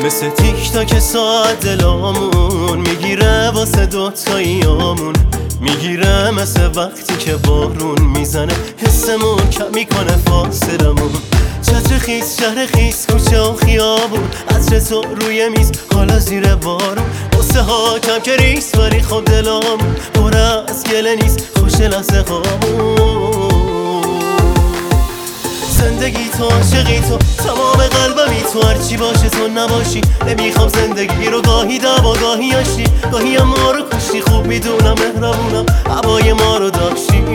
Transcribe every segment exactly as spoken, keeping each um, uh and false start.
مثل تیک تاک ساعت دلامون میگیره واسه دوتاییامون، میگیره مثل وقتی که بارون میزنه حسمون کم میکنه فاصلمون. چتر خیس شهر خیس کوچه و خیابون، عطر تو روی میز حالا زیر بارون. قصه ها کم که ریس ولی خب دلامون پر از گله نیست، خوش لحظه هامون. زندگی تو عاشقی تو تمام قلبمی تو، هرچی باشه تو نباشی نمیخوام زندگی رو. گاهی دعوا گاهی آشتی، گاهی هم ما رو کشتی. خوب میدونم مهربونم هوای ما رو داشتی.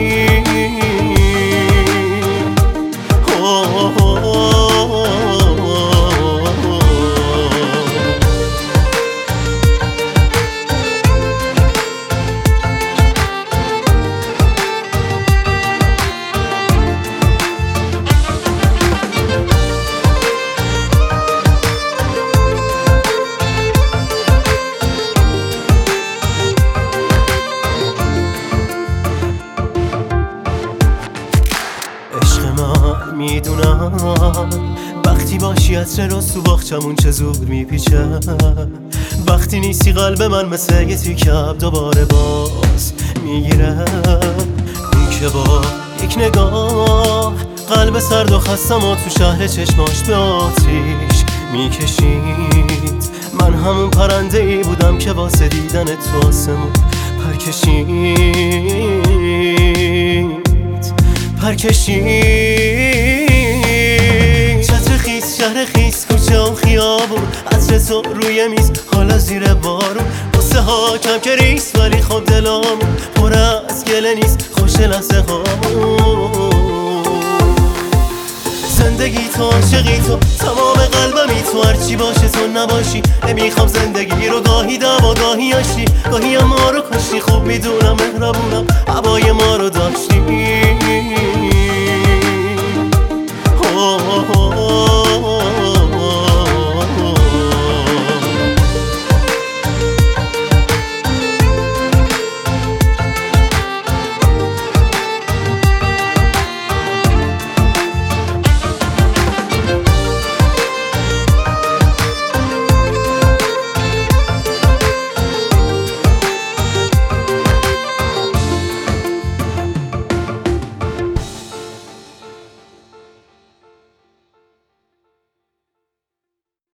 میدونم وقتی باشی عطر رو تو باغچمون چه زود میپیچه. وقتی نیستی قلب من مثل یه تیکب دوباره باز میگیره. اون که با یک نگاه قلب سرد و خستم و تو شهر چشماش به آتیش میکشید. من همون پرنده ای بودم که واسه دیدن تو آسمون پرکشید پرکشید. چتر خیس شهر خیس کوچه و خیابون، عطر تو روی میز حالا زیر بارون. قصه ها کم که ریس ولی خب دلامون پر از گله نیست، خوش لحظه هامون. زندگی تو عاشقی تو تمام قلبمی تو، هرچی باشه تو نباشی نمیخوام زندگی رو. گاهی دعوا گاهی آشتی، گاهی هم ما رو کشتی. خوب میدونم مهربونم هوای ما رو داشتی.